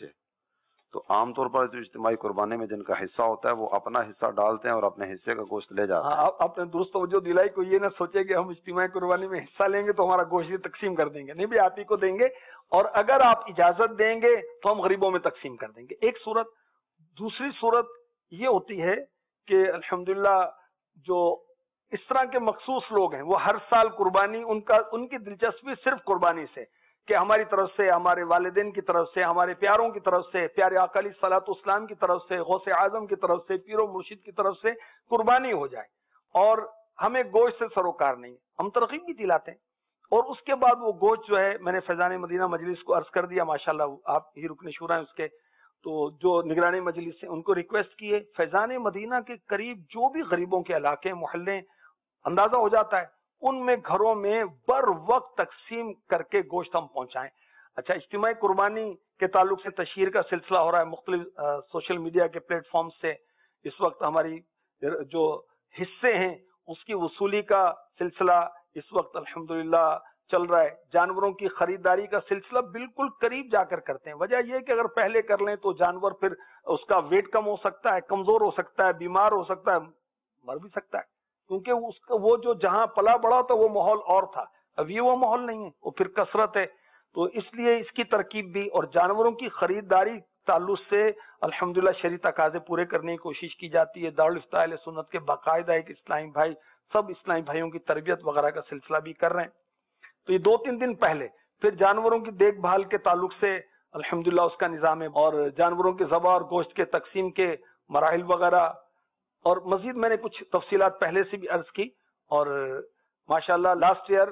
تو عام طور پر جو اجتماعی قربانی میں جن کا حصہ ہوتا ہے وہ اپنا حصہ ڈالتے ہیں اور اپنے حصے کا گوشت لے جاتے ہیں. آپ نے درست توجہ دلائی. کو یہ نہ سوچے کہ ہم اجتماعی قربانی میں حصہ لیں گے تو ہمارا گوشت تقسیم کر دیں گے. نہیں بھی، آپ ہی کو دیں گے، اور اگر آپ اجازت دیں گے تو ہم غریبوں میں تقسیم کر دیں گے. ایک صورت. دوسری صورت یہ ہوتی ہے کہ الحمدللہ جو اس طرح کے مخصوص لوگ ہیں وہ ہر سال قربانی، ان کا ان کی دلچسپی صرف قربانی سے کہ ہماری طرف سے، ہمارے والدین کی طرف سے، ہمارے پیاروں کی طرف سے، پیارے آقا علیہ الصلوۃ والسلام کی طرف سے، غوث اعظم کی طرف سے، پیر و مرشد کی طرف سے قربانی ہو جائے، اور ہمیں گوشت سے سروکار نہیں. ہم ترغیب بھی دلاتے ہیں. اور اس کے بعد وہ گوشت جو ہے، میں نے فیضان مدینہ مجلس کو عرض کر دیا، ماشاءاللہ آپ ہی رکن شورا ہیں اس کے، تو جو نگرانی مجلس سے ان کو ریکویسٹ کیے فیضان مدینہ کے قریب جو بھی غریبوں کے علاقے محلے اندازہ ہو جاتا ہے ان میں گھروں میں بر وقت تقسیم کر کے گوشت ہم پہنچائیں. اچھا، اجتماعی قربانی کے تعلق سے تشہیر کا سلسلہ ہو رہا ہے مختلف سوشل میڈیا کے پلیٹ فارم سے. اس وقت ہماری جو حصے ہیں اس کی وصولی کا سلسلہ اس وقت الحمدللہ چل رہا ہے. جانوروں کی خریداری کا سلسلہ بالکل قریب جا کر کرتے ہیں. وجہ یہ کہ اگر پہلے کر لیں تو جانور پھر اس کا ویٹ کم ہو سکتا ہے، کمزور ہو سکتا ہے، بیمار ہو سکتا ہے، مر بھی سکتا ہے، کیونکہ اس کا وہ جو جہاں پلا بڑا تھا وہ ماحول اور تھا. اب یہ وہ ماحول نہیں ہے، وہ پھر کثرت ہے. تو اس لیے اس کی ترکیب بھی اور جانوروں کی خریداری تعلق سے الحمدللہ شرعی تقاضے پورے کرنے کی کوشش کی جاتی ہے. دارالفتاء اہل سنت کے باقاعدہ ایک اسلامی بھائی سب اسلامی بھائیوں کی تربیت وغیرہ کا سلسلہ بھی کر رہے ہیں. تو یہ دو تین دن پہلے پھر جانوروں کی دیکھ بھال کے تعلق سے الحمدللہ اس کا نظام ہے، اور جانوروں کے ذبح اور گوشت کے تقسیم کے مراحل وغیرہ، اور مزید میں نے کچھ تفصیلات پہلے سے بھی عرض کی. اور ماشاءاللہ لاسٹ ایئر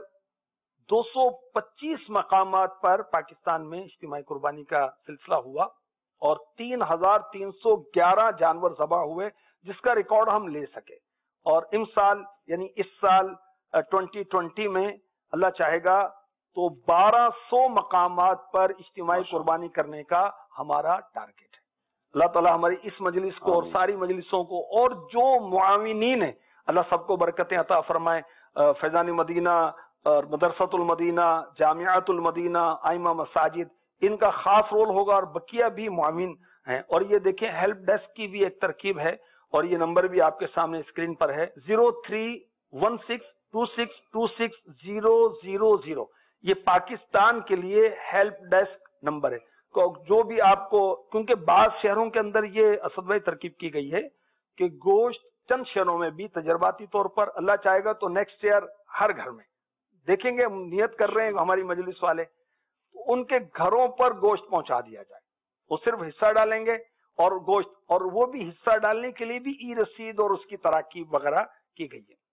دو سو پچیس مقامات پر پاکستان میں اجتماعی قربانی کا سلسلہ ہوا اور تین ہزار تین سو گیارہ جانور ذبح ہوئے، جس کا ریکارڈ ہم لے سکے. اور ان سال یعنی اس سال ٹوئنٹی ٹوئنٹی میں اللہ چاہے گا تو بارہ سو مقامات پر اجتماعی قربانی کرنے کا ہمارا ٹارگیٹ ہے. اللہ تعالیٰ ہماری اس مجلس کو اور ساری مجلسوں کو اور جو معاونین ہیں اللہ سب کو برکتیں عطا فرمائے. فیضان مدینہ اور مدرسۃ المدینہ، جامعۃ المدینہ، آئمہ مساجد، ان کا خاص رول ہوگا اور بقیہ بھی معاون ہیں. اور یہ دیکھیں ہیلپ ڈیسک کی بھی ایک ترکیب ہے اور یہ نمبر بھی آپ کے سامنے اسکرین پر ہے zero three one six two six two six zero zero zero. یہ پاکستان کے لیے ہیلپ ڈیسک نمبر ہے. جو بھی آپ کو، کیونکہ بعض شہروں کے اندر یہ اسد بھائی ترکیب کی گئی ہے کہ گوشت چند شہروں میں بھی تجرباتی طور پر اللہ چاہے گا تو نیکسٹ ایئر ہر گھر میں دیکھیں گے، ہم نیت کر رہے ہیں ہماری مجلس والے، ان کے گھروں پر گوشت پہنچا دیا جائے. وہ صرف حصہ ڈالیں گے اور گوشت، اور وہ بھی حصہ ڈالنے کے لیے بھی ای رسید اور اس کی تراکیب وغیرہ کی گئی ہے.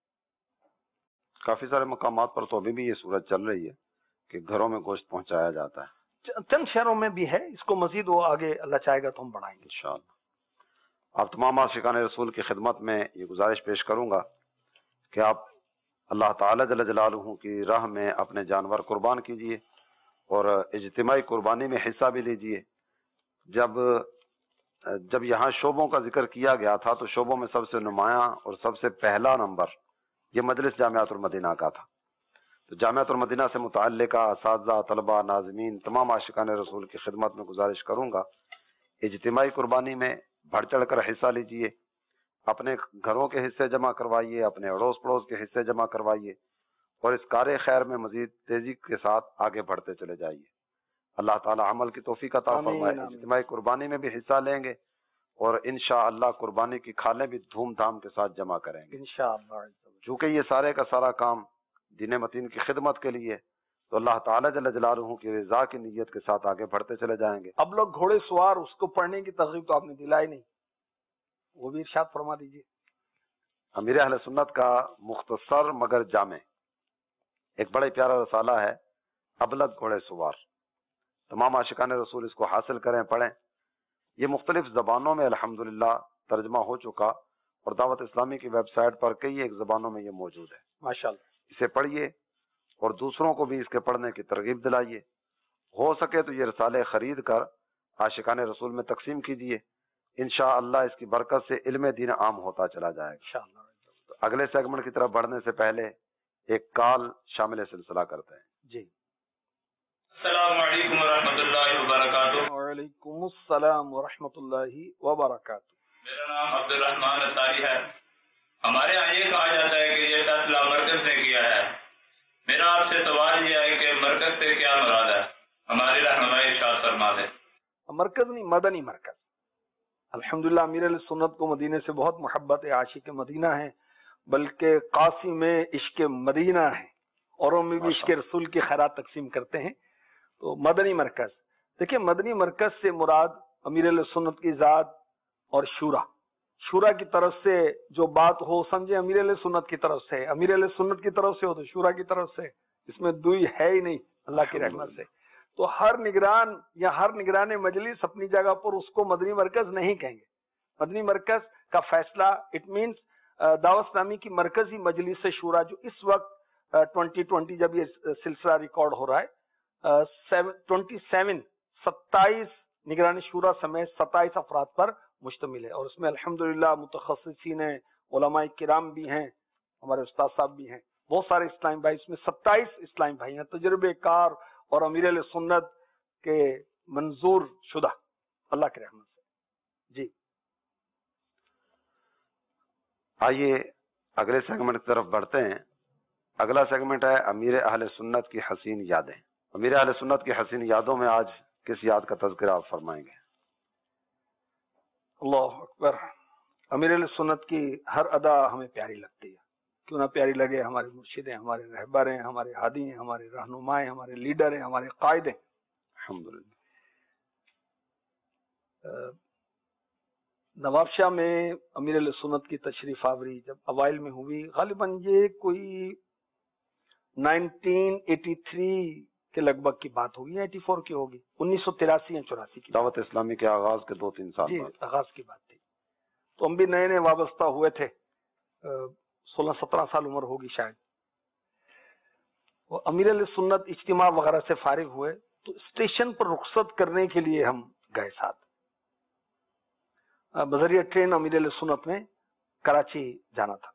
کافی سارے مقامات پر تو ابھی بھی یہ صورت چل رہی ہے کہ گھروں میں گوشت پہنچایا جاتا ہے. چند شہروں میں بھی ہے، اس کو مزید وہ آگے اللہ چاہے گا تو ہم بڑھائیں گے انشاءاللہ. آپ تمام عاشقان رسول کی خدمت میں یہ گزارش پیش کروں گا کہ آپ اللہ تعالی جل جلالہ کی راہ میں اپنے جانور قربان کیجئے اور اجتماعی قربانی میں حصہ بھی لیجئے. جب جب یہاں شعبوں کا ذکر کیا گیا تھا تو شعبوں میں سب سے نمایاں اور سب سے پہلا نمبر یہ مجلس جامعۃ المدینہ کا تھا. تو جامعۃ المدینہ سے متعلقہ اساتذہ، طلبہ، ناظمین، تمام عاشقان رسول کی خدمت میں گزارش کروں گا اجتماعی قربانی میں بڑھ چڑھ کر حصہ لیجئے. اپنے گھروں کے حصے جمع کروائیے، اپنے اڑوس پڑوس کے حصے جمع کروائیے اور اس کار خیر میں مزید تیزی کے ساتھ آگے بڑھتے چلے جائیے. اللہ تعالی عمل کی توفیق عطا فرمائے. اجتماعی قربانی میں بھی حصہ لیں گے اور انشاءاللہ قربانی کی کھالیں بھی دھوم دھام کے ساتھ جمع کریں گے انشاءاللہ. چونکہ یہ سارے کا سارا کام دین متین کی خدمت کے لیے، تو اللہ تعالی جل جلالہ کی رضا کی نیت کے ساتھ آگے بڑھتے چلے جائیں گے. اب لوگ گھوڑے سوار، اس کو پڑھنے کی ترغیب تو آپ نے دلائی نہیں، وہ بھی ارشاد فرما دیجیے. امیر اہل سنت کا مختصر مگر جامع ایک بڑا پیارا رسالہ ہے ابلغ گھوڑے سوار. تمام عاشقان رسول اس کو حاصل کریں، پڑھیں. یہ مختلف زبانوں میں الحمدللہ ترجمہ ہو چکا اور دعوت اسلامی کی ویب سائٹ پر کئی ایک زبانوں میں یہ موجود ہے. ماشاءاللہ. اسے اسے پڑھیے اور دوسروں کو بھی اس کے پڑھنے کی ترغیب دلائیے. ہو سکے تو یہ رسالے خرید کر عاشقان رسول میں تقسیم کیجیے. انشاءاللہ اس کی برکت سے علم دین عام ہوتا چلا جائے گا. انشاءاللہ. تو اگلے سیگمنٹ کی طرف بڑھنے سے پہلے ایک کال شامل سلسلہ کرتے ہیں. جی. السلام علیکم ورحمۃ اللہ وبرکاتہ. وعلیکم السلام ورحمۃ اللہ وبرکاتہ. میرا نام عبد الرحمان اتاری ہے. ہمارے یہاں یہ کہا جاتا ہے کہ یہ فیصلہ مرکز نے کیا ہے. میرا آپ سے سوال یہ ہے کہ مرکز سے کیا مراد ہے؟ ہماری رہنمائی ارشاد فرما دیں. مرکز نہیں، مدنی مرکز. الحمدللہ امیر علیہ سنت کو مدینے سے بہت محبت ہے، عاشق مدینہ ہیں، بلکہ قاسی میں عشق مدینہ ہے، اوروں میں بھی عشق رسول کی خیرات تقسیم کرتے ہیں. تو مدنی مرکز، دیکھیں مدنی مرکز سے مراد امیر علیہ سنت کی ذات اور شورا شورا کی طرف سے جو بات ہو سمجھے امیر علیہ سنت کی طرف سے، امیر علیہ سنت کی طرف سے ہو تو شورا کی طرف سے، اس میں دوئی ہے ہی نہیں اللہ کی رحمت سے. تو ہر نگران یا ہر نگران مجلس اپنی جگہ پر اس کو مدنی مرکز نہیں کہیں گے. مدنی مرکز کا فیصلہ اٹ مینس دعوت اسلامی کی مرکزی مجلس شورا جو اس وقت ٹوینٹی ٹوینٹی جب یہ سلسلہ ریکارڈ ہو رہا ہے ٹوینٹی سیون ستائیس نگرانی شورا سمیت ستائیس افراد پر مشتمل ہے. اور اس میں الحمدللہ متخصصین ہیں، علماء کرام بھی ہیں، ہمارے استاد صاحب بھی ہیں، بہت سارے اسلام بھائی، اس میں ستائیس اسلام بھائی ہیں تجربے کار اور امیر علیہ سنت کے منظور شدہ اللہ کے رحمت سے. جی آئیے اگلے سیگمنٹ کی طرف بڑھتے ہیں. اگلا سیگمنٹ ہے امیر اہل سنت کی حسین یادیں. امیر اہل سنت کی حسین یادوں میں آج کس یاد کا تذکرہ آپ فرمائیں گے؟ اللہ اکبر. امیر علیہ سنت کی ہر ادا ہمیں پیاری لگتی ہے، کیوں نہ پیاری لگے. ہمارے مرشد ہیں، ہمارے رہبر ہیں، ہمارے ہادی ہیں، ہمارے رہنما ہیں، ہمارے لیڈر ہیں، ہمارے قائد ہیں الحمدللہ. نواب شاہ میں امیر علیہ سنت کی تشریف آوری جب اوائل میں ہوئی، غالباً یہ کوئی نائنٹین ایٹی تھری کے لگ بھگ کی بات ہوگی، ایٹی فور کی ہوگی، انیس سو تراسی یا چوراسی کی. دعوت اسلامی کے آغاز کے دو تین سال جی بعد آغاز کی بات تھی. تو ہم بھی نئے نئے وابستہ ہوئے تھے، سولہ سترہ سال عمر ہوگی شاید. وہ امیر علیہ سنت اجتماع وغیرہ سے فارغ ہوئے تو اسٹیشن پر رخصت کرنے کے لیے ہم گئے ساتھ. बजरिया ट्रेन अमीर अहले सुन्नत में कराची जाना था।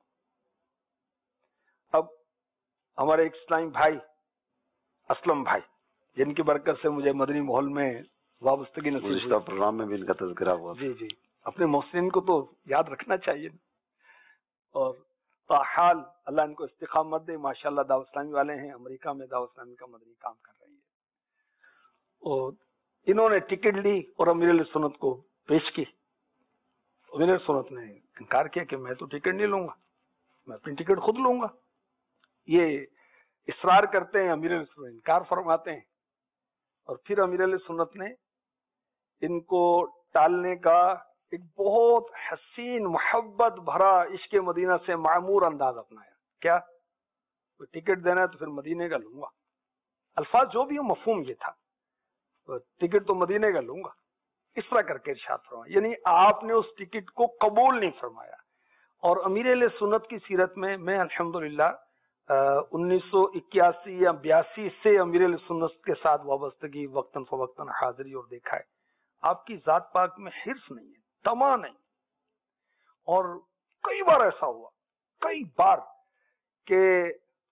अब हमारे एक इस्लामी भाई असलम भाई, जिनकी बरकत से मुझे मदनी माहौल में वाबस्तगी नसीब हुई, प्रोग्राम में भी इनका तज़किरा हुआ। जी जी, अपने मोहसिन को तो याद रखना चाहिए। और ताहाल अल्लाह इनको इस्तिकामत दे, माशाल्लाह दावत इस्लामी वाले हैं, अमेरिका में दावत इस्लामी का मदनी काम कर रही है। और इन्होंने टिकट ली और अमीर अहले सुन्नत को पेश की। अमीर अहले सुन्नत ने इनकार किया कि मैं तो टिकट नहीं लूंगा, मैं अपनी टिकट खुद लूंगा। ये इसरार करते हैं, अमीर अहले सुन्नत इनकार फरमाते हैं। और फिर अमीर अहले सुन्नत ने इनको टालने का एक बहुत हसीन मोहब्बत भरा इश्क मदीना से मामूर अंदाज अपनाया। क्या टिकट देना है तो फिर मदीने का लूंगा, अल्फाज जो भी हो मफहूम ये था, टिकट तो मदीने का लूंगा, इस तरह करके इरशाद फरमाया। यानी आपने उस टिकट को कबूल नहीं फरमाया। और अमीर अहले सुन्नत की सीरत में मैं अल्हम्दुलिल्लाह उन्नीस सौ इक्यासी या बयासी से अमीर अहले सुन्नत के साथ वाबस्तगी वक्तन फवक्तन हाजिरी और देखा है। आपकी जात पाक में हिर्स नहीं है, तमा नहीं। और कई बार ऐसा हुआ, कई बार कि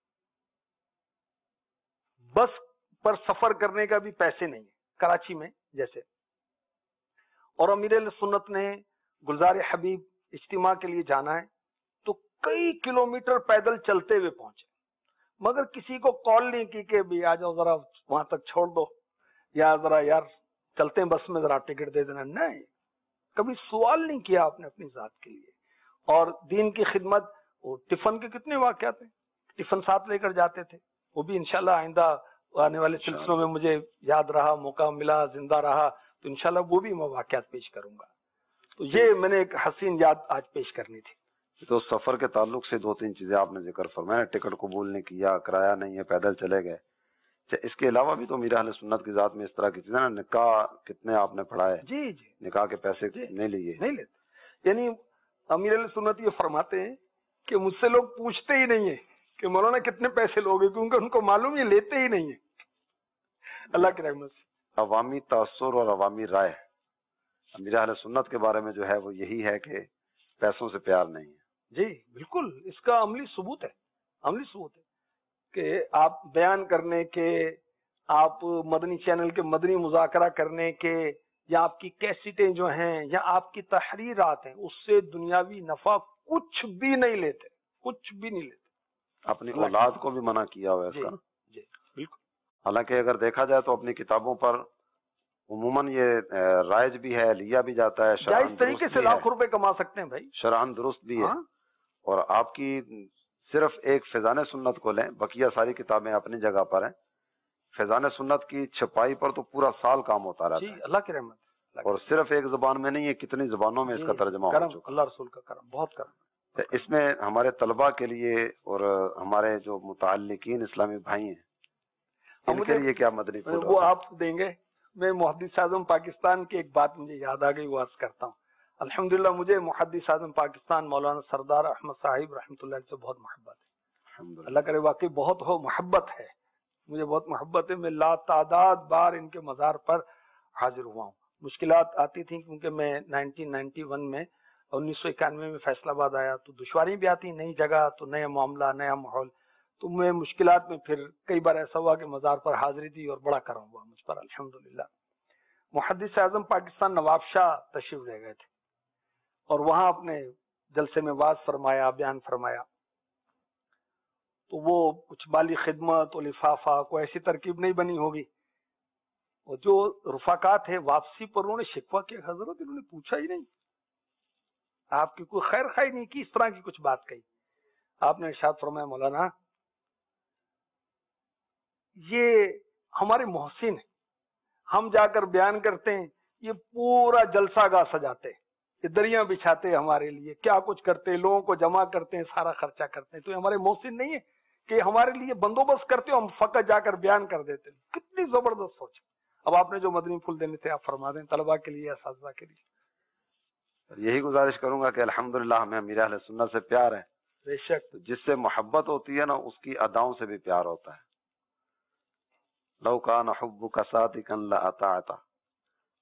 बस पर सफर करने का भी पैसे नहीं है कराची में जैसे, और अमीर अहले सुन्नत ने गुलजार हबीब इज्तिमा के लिए जाना है तो कई किलोमीटर पैदल चलते हुए पहुंचे, मगर किसी को कॉल नहीं की कि भी आ जाओ जरा वहां तक छोड़ दो, या जरा यार चलते हैं बस में जरा टिकट दे देना। नहीं, कभी सवाल नहीं किया आपने अपनी जात के लिए। और दीन की खिदमत, वो टिफन के कितने वाकयात हैं, टिफन साथ लेकर जाते थे, वो भी इंशाल्लाह आइंदा आने वाले सिलसिलों में मुझे याद रहा, मौका मिला, जिंदा रहा तो इंशाल्लाह वो भी मैं वाकयात पेश करूंगा। तो ये मैंने एक हसीन याद आज पेश करनी थी। तो सफर के ताल्लुक से दो तीन चीजें आपने जिक्र फरमाया, टिकट कबूल नहीं किया, किराया नहीं है, पैदल चले गए। इसके अलावा भी तो अमीर अहले सुन्नत की जात में इस तरह की चीजें ना, निकाह कितने आपने पढ़ाए, जी जी, निकाह के पैसे नहीं लिए, नहीं लेते। यानी अमीर अहले सुन्नत ये फरमाते हैं कि मुझसे लोग पूछते ही नहीं है कि मौलाना कितने पैसे लोगे, क्योंकि उनको मालूम ये लेते ही नहीं है। अल्लाह की रहमत से अवामी तासुर और अवामी राय अमीर अहले सुन्नत के बारे में जो है वो यही है कि पैसों से प्यार नहीं है। जी बिल्कुल, इसका अमली सबूत है, अमली सबूत है कि आप बयान करने के, आप मदनी चैनल के मदनी मुज़ाकरा करने के, या आपकी कैसेटें जो हैं, या आपकी तहरीरात हैं, उससे दुनियावी नफा कुछ भी नहीं लेते, कुछ भी नहीं लेते। अपनी औलाद को भी मना किया हुआ है इसका। जी बिल्कुल। हालांकि अगर देखा जाए तो अपनी किताबों पर उमूमन ये राइज भी है, लिया भी जाता है, जायज तरीके से लाख रुपए कमा सकते हैं भाई, शरअन दुरुस्त भी है। और आपकी सिर्फ एक फैजान सुन्नत को लें, बकिया सारी किताबें अपनी जगह पर हैं। फैजान सुन्नत की छपाई पर तो पूरा साल काम होता रहता है, अल्लाह की रहमत। और सिर्फ एक जुबान में नहीं है, कितनी जुबानों में इसका तर्जमा हो चुका। अल्लाह रसूल का करम, बहुत करम। तो इसमें हमारे तलबा के लिए और हमारे जो मुताल्लिकीन इस्लामी भाई हैं, उनके लिए क्या मदनी फूल वो आप देंगे। मैं मुहद्दिस आज़म पाकिस्तान की एक बात मुझे याद आ गई, वो अर्ज करता हूँ। अल्हम्दुलिल्लाह मुझे मुहद्दिस आज़म पाकिस्तान मौलाना सरदार अहमद साहिब रहमतुल्लाह से बहुत मोहब्बत है। अल्लाह करे वाकई बहुत हो मोहब्बत है, मुझे बहुत मोहब्बत है। मैं लातादाद बार इनके मज़ार पर हाजिर हुआ हूँ। मुश्किलात आती थी क्योंकि मैं नाइनटीन नाइंटी वन में उन्नीस सौ इक्यानवे में फैसलाबाद आया, तो दुश्वारी भी आती, नई जगह तो नया मामला, नया माहौल, तो मैं मुश्किलात में फिर कई बार ऐसा हुआ कि मज़ार पर हाजिरी दी और बड़ा करम हुआ मुझ पर अल्हम्दुलिल्लाह। मुहद्दिस आज़म पाकिस्तान नवाब शाह तशरीफ ले गए थे और वहां अपने जलसे में वाज फरमाया, बयान फरमाया। तो वो कुछ माली खिदमत और लिफाफा को ऐसी तरकीब नहीं बनी होगी, और जो रुफाकात है वापसी पर उन्होंने शिकवा किया, हजरत इन्होंने पूछा ही नहीं, आपकी कोई खैर खाई नहीं की, इस तरह की कुछ बात कही। आपने इरशाद फरमाया, मौलाना ये हमारे मोहसिन है, हम जाकर बयान करते हैं, ये पूरा जलसा गाह सजाते, ये दरिया बिछाते हमारे लिए, क्या कुछ करते, लोगों को जमा करते हैं, सारा खर्चा करते हैं, तो ये हमारे मोहसिन नहीं है कि हमारे लिए बंदोबस्त करते हो, हम फकत जाकर बयान कर देते हैं। कितनी जबरदस्त सोच। अब आपने जो मदनी फूल देने थे आप फरमा दें, तलबा के लिए, असातिज़ा के लिए। यही गुजारिश करूंगा कि अल्हम्दुलिल्लाह हमें अमीर अहले सुन्नत से प्यार है, बेशक जिससे मोहब्बत होती है ना, उसकी अदाओं से भी प्यार होता है। लौ कान हुब्बुका सादिकन लअताअता,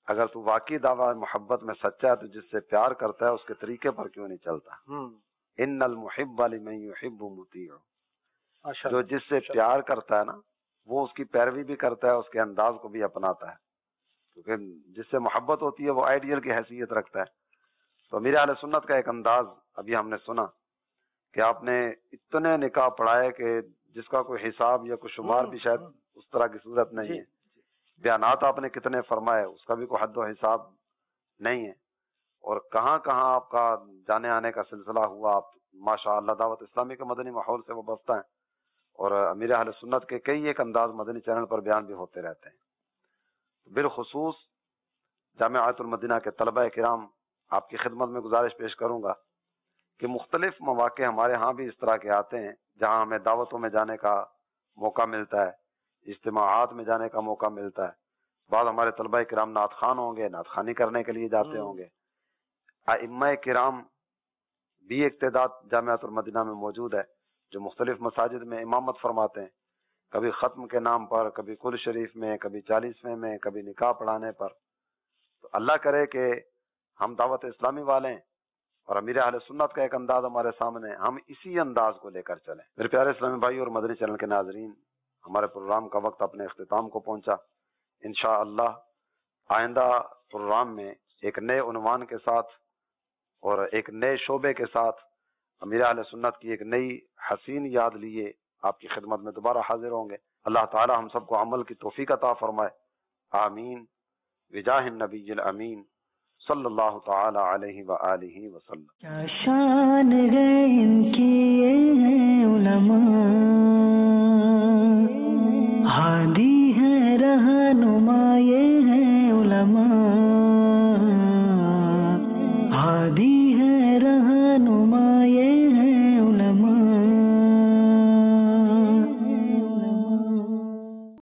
اگر تو واقعی دعویٰ محبت میں سچا ہے تو جس سے پیار کرتا ہے اس کے طریقے پر کیوں نہیں چلتا؟ ہوں ان المحب لمن یحب مطیع، ماشاء جو اللہ جس سے پیار کرتا ہے نا وہ اس کی پیروی بھی کرتا ہے، اس کے انداز کو بھی اپناتا ہے، کیونکہ جس سے محبت ہوتی ہے وہ آئیڈیل کی حیثیت رکھتا ہے۔ تو میرے اہل سنت کا ایک انداز ابھی ہم نے سنا کہ آپ نے اتنے نکاح پڑھائے کہ جس کا کوئی حساب یا کوئی شمار بھی شاید اس طرح کی صورت نہیں ہے، بیانات آپ نے کتنے فرمائے اس کا بھی کوئی حد و حساب نہیں ہے، اور کہاں کہاں آپ کا جانے آنے کا سلسلہ ہوا، آپ ماشاء اللہ دعوت اسلامی کے مدنی ماحول سے وابستہ ہیں، اور امیر اہل سنت کے کئی ایک انداز مدنی چینل پر بیان بھی ہوتے رہتے ہیں۔ بالخصوص جامعۃ المدینہ کے طلبہ کرام آپ کی خدمت میں گزارش پیش کروں گا کہ مختلف مواقع ہمارے ہاں بھی اس طرح کے آتے ہیں جہاں ہمیں دعوتوں میں جانے کا موقع ملتا ہے، اجتماعات میں جانے کا موقع ملتا ہے، بعض ہمارے طلبہ کرام نعت خوان ہوں گے، نعت خوانی کرنے کے لیے جاتے ہوں گے، ائمہ کرام بھی ایک تعداد جامعۃ المدینہ میں موجود ہے جو مختلف مساجد میں امامت فرماتے ہیں، کبھی ختم کے نام پر، کبھی کل شریف میں، کبھی چالیسویں میں، کبھی نکاح پڑھانے پر۔ تو اللہ کرے کہ ہم دعوت اسلامی والے ہیں اور امیر اہل سنت کا ایک انداز ہمارے سامنے ہے، ہم اسی انداز کو لے کر چلیں۔ میرے پیارے اسلامی بھائی اور مدنی چینل کے ناظرین، ہمارے پروگرام کا وقت اپنے اختتام کو پہنچا۔ انشاءاللہ آئندہ پروگرام میں ایک نئے عنوان کے ساتھ اور ایک نئے شعبے کے ساتھ امیر اہل سنت کی ایک نئی حسین یاد لیے آپ کی خدمت میں دوبارہ حاضر ہوں گے۔ اللہ تعالی ہم سب کو عمل کی توفیق عطا فرمائے، آمین بجاہ النبی الامین صلی اللہ تعالی علیہ وآلہ وسلم۔ کیا شان ہے ان کی یہ ہیں علماء، ہادی